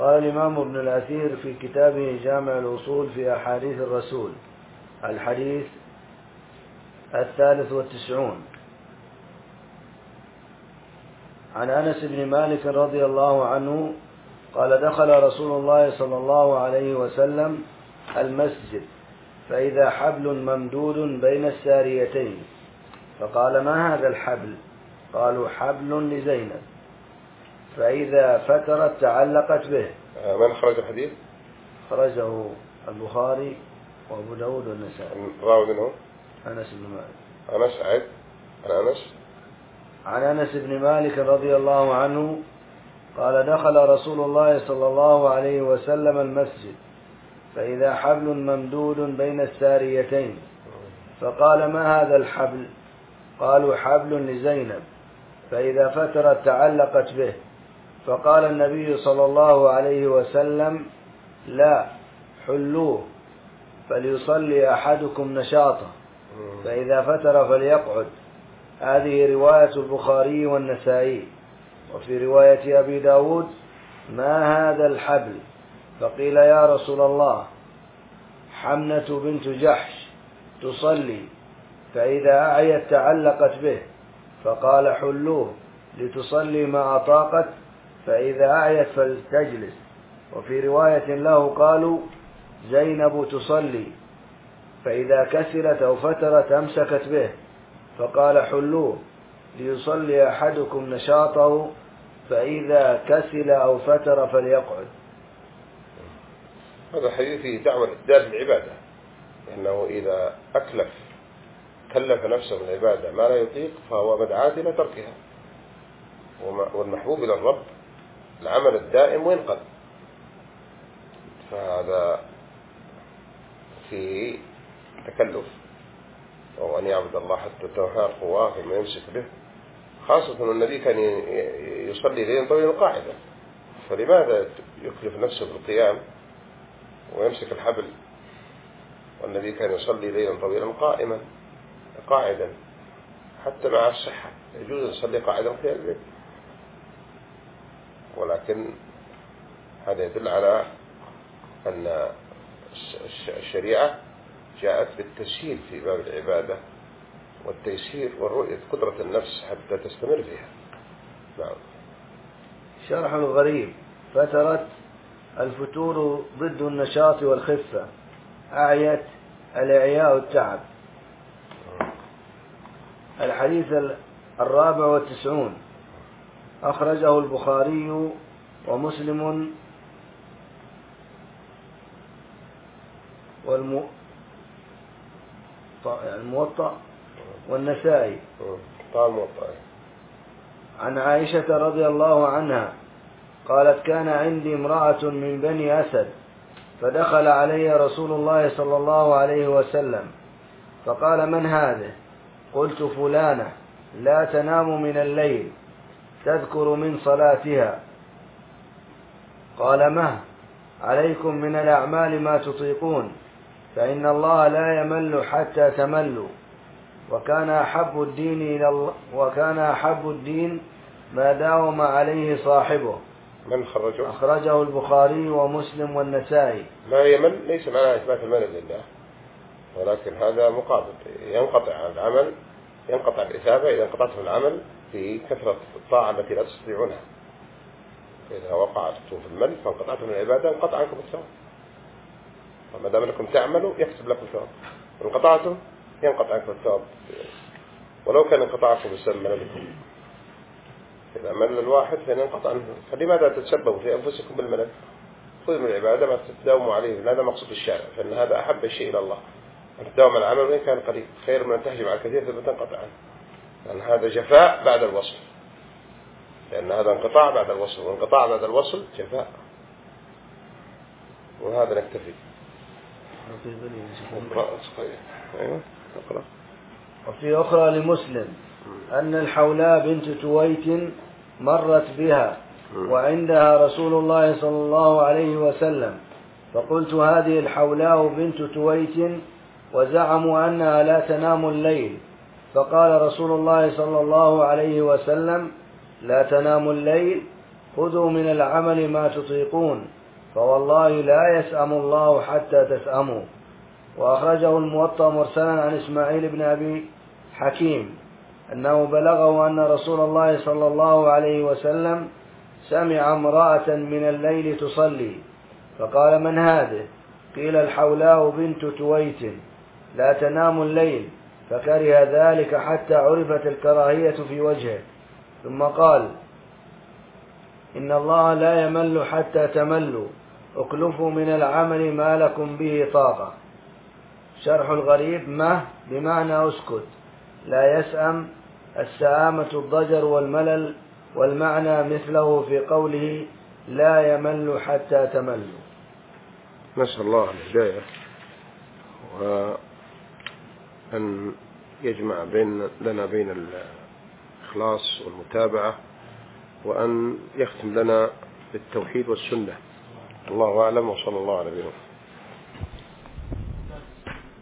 قال الإمام ابن الأثير في كتابه جامع الأصول في أحاديث الرسول: الحديث 93. عن أنس بن مالك رضي الله عنه قال: دخل رسول الله صلى الله عليه وسلم المسجد فإذا حبل ممدود بين الساريتين، فقال: ما هذا الحبل؟ قالوا: حبل لزينب، فإذا فترت تعلقت به. من خرج الحديث؟ خرجه البخاري وأبو داود والنسائي. راوي منه أنس بن مالك. أنس عيد عن أنس بن مالك رضي الله عنه قال: دخل رسول الله صلى الله عليه وسلم المسجد فإذا حبل ممدود بين الساريتين، فقال: ما هذا الحبل؟ قالوا: حبل لزينب، فإذا فترت تعلقت به. فقال النبي صلى الله عليه وسلم: لا، حلوه فليصلي أحدكم نشاطه، فإذا فتر فليقعد. هذه رواية البخاري والنسائي. وفي رواية أبي داود: ما هذا الحبل؟ فقيل: يا رسول الله، حمنة بنت جحش تصلي فإذا أعيت تعلقت به. فقال: حلوه لتصلي ما أطاقت، فإذا أعيت فلتجلس. وفي رواية له قالوا: زينب تصلي فإذا كسلت أو فترت أمسكت به. فقال: حلوه ليصلي أحدكم نشاطه، فإذا كسل أو فتر فليقعد. هذا الحديث فيه دعوة الإبدال بالعبادة، لأنه إذا كلف نفسه من العبادة ما لا يطيق فهو مدعاة إلى تركها، والمحبوب إلى الرب العمل الدائم وينقل. فهذا فيه تكلف، وهو أن يعبد الله حتى تنهار قواه فيما يمسك به، خاصة أن النبي كان يصلي ليلا طويلا قاعدا، فلماذا يكلف نفسه بالقيام ويمسك الحبل؟ والنبي كان يصلي ليلا طويلا قاعدا حتى مع الصحة، يجوز أن يصلي قاعدا في البيت. ولكن هذا يدل على أن الشريعة جاءت بالتسهيل في باب العبادة والتيسير والرؤية قدرة النفس حتى تستمر فيها. نعم. شرح الغريب: فترت الفتور ضد النشاط والخفة، أعيت الإعياء التعب. الحديث 94 أخرجه البخاري ومسلم الموطأ والنسائي. عن عائشة رضي الله عنها قالت: كان عندي امرأة من بني أسد، فدخل علي رسول الله صلى الله عليه وسلم فقال: من هذه؟ قلت: فلانة لا تنام من الليل، تذكر من صلاتها. قال: مه، عليكم من الأعمال ما تطيقون، فإن الله لا يمل حتى تملوا. وكان أحب الدين ما داوم عليه صاحبه. من خرجه؟ أخرجه البخاري ومسلم والنسائي. لا يمل ليس معناه إثبات الملل لله، ولكن هذا مقابل، ينقطع عن العمل، ينقطع الإثابة إذا انقطعته العمل في كثرة الطاعة التي لا تستطيعونها. فإذا وقعتم في المل فانقطعتم من العبادة انقطع عنكم الثواب، وما دام لكم تعملوا يكتب لكم الثواب، وانقطعتم ينقطع عنكم الثواب ولو كان انقطاعكم بسبب مللكم. إذا مل الواحد فإن انقطع عنه، فلماذا تتسببوا في أنفسكم بالملل؟ خذوا من العبادة ما تداوموا عليه، هذا مقصود الشارع، فإن هذا أحب الشيء إلى الله، أن تداوم العمل وإن كان قليل خير من أن تهجم على الكثير ثم تنقطع عنه، لأن هذا جفاء بعد الوصل، لأن هذا انقطاع بعد الوصل، وانقطاع بعد الوصل جفاء. وهذا نكتفي. وفي أخرى لمسلم أن الحولاء بنت تويت مرت بها وعندها رسول الله صلى الله عليه وسلم، فقلت: هذه الحولاء بنت تويت، وزعموا أنها لا تنام الليل. فقال رسول الله صلى الله عليه وسلم: لا تنام الليل خذوا من العمل ما تطيقون فوالله لا يسأم الله حتى تسأموا. وأخرجه الموطأ مرسلا عن إسماعيل بن أبي حكيم أنه بلغه أن رسول الله صلى الله عليه وسلم سمع امرأة من الليل تصلي فقال: من هذه؟ قيل: الحولاء بنت تويت لا تنام الليل، فكره ذلك حتى عرفت الكراهية في وجهه، ثم قال: إن الله لا يمل حتى تملوا، اكلفوا من العمل ما لكم به طاقة. شرح الغريب: مه بمعنى اسكت، لا يسأم، السآمة الضجر والملل، والمعنى مثله في قوله لا يمل حتى تملوا. نسأل الله الهداية وأن يجمع لنا بين الإخلاص والمتابعة، وأن يختم لنا بالتوحيد والسنة. الله أعلم، وصلى الله على نبينا.